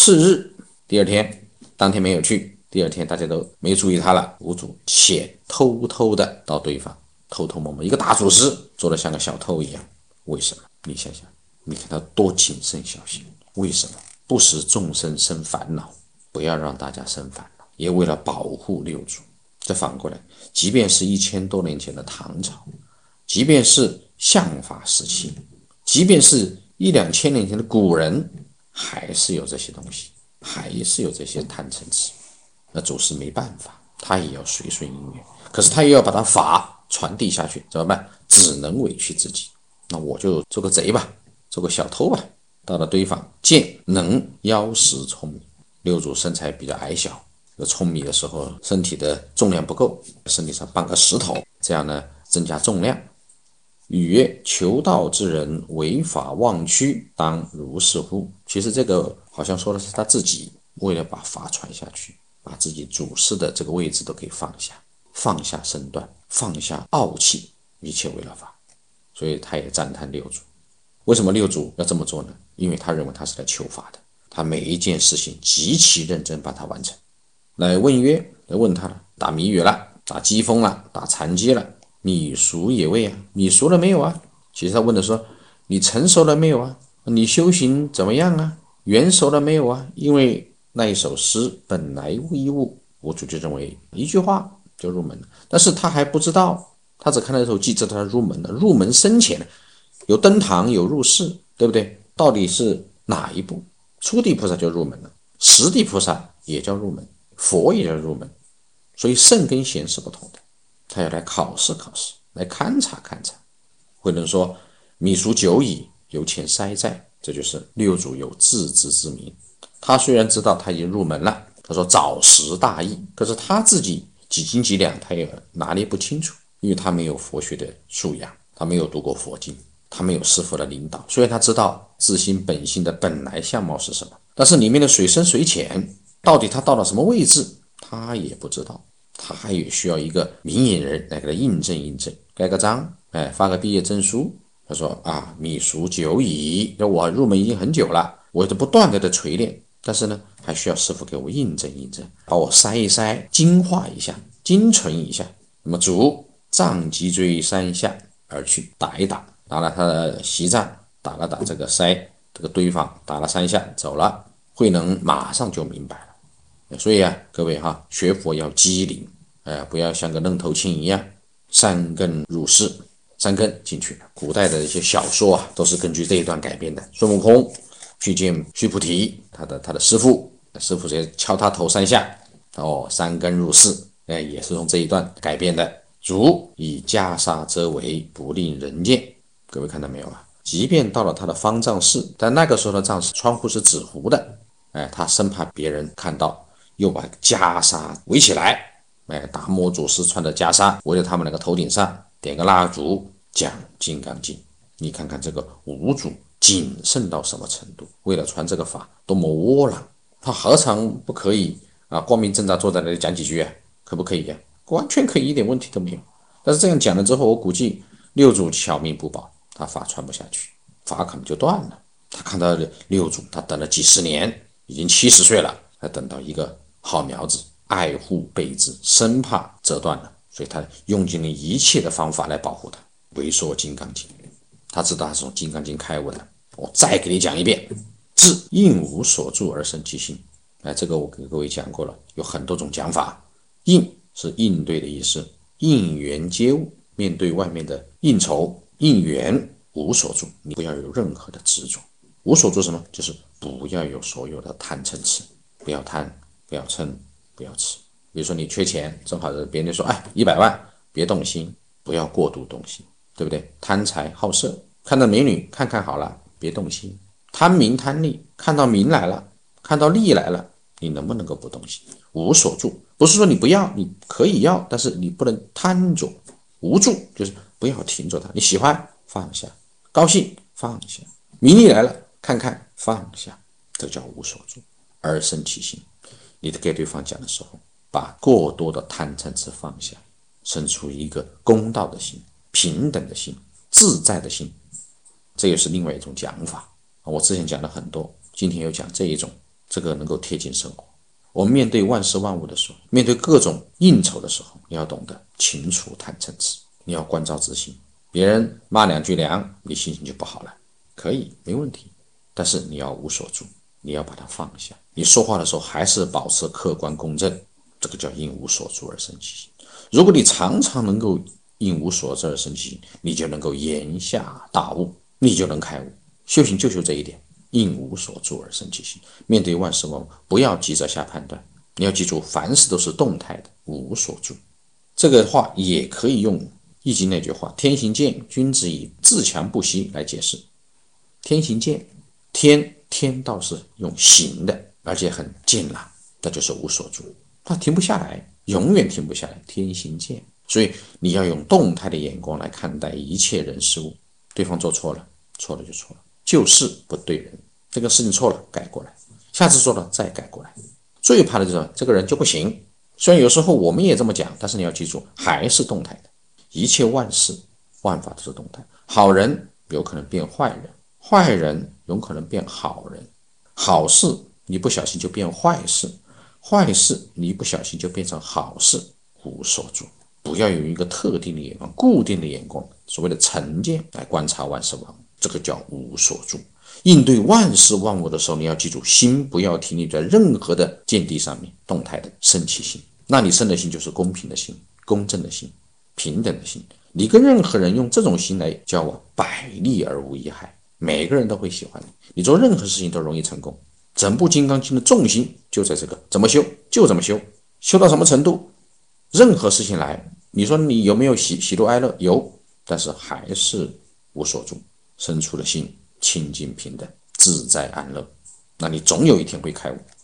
次日，第二天，当天没有去，第二天大家都没注意他了，屋主且偷偷的到对方，偷偷摸摸，一个大主事做得像个小偷一样。为什么？你想想，你看他多谨慎小心。为什么？不使众生生烦恼，不要让大家生烦恼，也为了保护六祖。这反过来，即便是1000多年前的唐朝，即便是相法时期，即便是1、2千年前的古人，还是有这些东西，还是有这些贪嗔痴。那祖师没办法，他也要随顺因缘，可是他又要把他法传递下去，怎么办？只能委屈自己。那我就做个贼吧，做个小偷吧。到了堆坊，见能腰实聪明，六祖身材比较矮小，舂米的时候身体的重量不够，身体上绑个石头，这样呢增加重量。语曰：求道之人违法忘躯，当如是乎？其实这个好像说的是他自己，为了把法传下去，把自己主事的这个位置都给放下，放下身段，放下傲气，一切为了法。所以他也赞叹六祖。为什么六祖要这么做呢？因为他认为他是来求法的，他每一件事情极其认真把它完成。来问曰，来问他了，打谜语了，打机锋了，打禅机了，米熟也未啊？米熟了没有啊？其实他问的说，你成熟了没有啊？你修行怎么样啊？圆熟了没有啊？因为那一首诗本来无一物，我主就认为一句话就入门了，但是他还不知道，他只看到一首偈，知道他入门了。入门深浅，有登堂，有入室，对不对？到底是哪一步？初地菩萨就入门了，十地菩萨也叫入门，佛也叫入门，所以圣跟贤是不同的。他要来考试考试，来勘察勘察。慧能说：米熟久矣，犹欠筛在。这就是六祖有自知之明。他虽然知道他已经入门了，他说早识大义，可是他自己几斤几两他也拿捏不清楚，因为他没有佛学的素养，他没有读过佛经，他没有师父的领导。虽然他知道自心本性的本来相貌是什么，但是里面的水深水浅，到底他到了什么位置，他也不知道。他也需要一个明眼人来给他印证印证，盖个章，发个毕业证书。他说啊，米熟久矣，我入门已经很久了，我不断的锤炼，但是呢，还需要师父给我印证印证，把我筛一筛，精化一下，精纯一下。那么主杖脊椎山下而去，打一打，打了他的席杖，打了打这个筛，这个堆坊，打了3下，走了。慧能马上就明白了。所以啊，各位哈，学佛要机灵，不要像个愣头青一样，三根入室。3根进去了。古代的一些小说啊，都是根据这一段改编的。孙悟空去见须菩提，他的师父直接敲他头3下，3根入室，也是从这一段改编的。主以袈裟遮围，不令人见。各位看到没有啊？即便到了他的方丈室，但那个时候的丈室窗户是纸糊的，他生怕别人看到，又把袈裟围起来，达摩祖师穿的袈裟围在他们那个头顶上，点个蜡烛讲《金刚经》。你看看这个五祖谨慎到什么程度，为了传这个法多么窝囊，他何尝不可以啊？光明正大坐在那里讲几句啊？可不可以啊？完全可以，一点问题都没有。但是这样讲了之后，我估计六祖小命不保，他法传不下去，法可能就断了。他看到六祖，他等了几十年，已经70岁了，才等到一个好苗子，爱护备至，生怕折断了，所以他用尽了一切的方法来保护他。为说金刚经，他知道他是从金刚经开悟的。我再给你讲一遍，自应无所住而生其心。这个我给各位讲过了，有很多种讲法。应是应对的意思，应缘接物，面对外面的应酬应缘无所住，你不要有任何的执着。无所住什么？就是不要有所有的贪嗔痴，不要贪，不要嗔，不要痴。比如说你缺钱，正好别人说100万，别动心，不要过度动心，对不对？贪财好色，看到美女看看好了，别动心。贪名贪利，看到名来了，看到利来了，你能不能够不动心？无所住，不是说你不要，你可以要，但是你不能贪着。无住就是不要停着它，你喜欢放下，高兴放下，名利来了看看放下，这叫无所住而生其心。你给对方讲的时候，把过多的贪嗔痴放下，生出一个公道的心，平等的心，自在的心。这也是另外一种讲法。我之前讲了很多，今天又讲这一种这个能够贴近生活。我们面对万事万物的时候，面对各种应酬的时候，你要懂得清楚坦诚实，你要关照自心。别人骂两句凉，你心情就不好了，可以，没问题，但是你要无所住，你要把它放下。你说话的时候还是保持客观公正，这个叫因无所住而生其心。如果你常常能够因无所住而生其心，你就能够言下大悟，你就能开悟。修行就修这一点，因无所住而生其心。面对万事万物，不要急着下判断，你要记住，凡事都是动态的，无所住。这个话也可以用易经那句话天行健，君子以自强不息来解释。天行健，天道是用行的，而且很健朗，那就是无所住，它停不下来，永远停不下来，天行健。所以你要用动态的眼光来看待一切人事物，对方做错了，错了就错了，就事不对人，这个事情错了改过来，下次做了再改过来。最怕的就是这个人就不行，虽然有时候我们也这么讲，但是你要记住，还是动态的，一切万事万法都是动态，好人有可能变坏人，坏人有可能变好人，好事你不小心就变坏事，坏事你一不小心就变成好事，无所住。不要有一个特定的眼光，固定的眼光，所谓的成见来观察万事万物，这个叫无所住。应对万事万物的时候，你要记住，心不要停留在任何的见地上面，动态的生起心。那你生的心就是公平的心、公正的心、平等的心。你跟任何人用这种心来交往，百利而无一害，每个人都会喜欢你，你做任何事情都容易成功。整部《金刚经》的重心就在这个，怎么修就怎么修，修到什么程度，任何事情来，你说你有没有喜怒哀乐？有，但是还是无所住，生出的心清净平等，自在安乐，那你总有一天会开悟。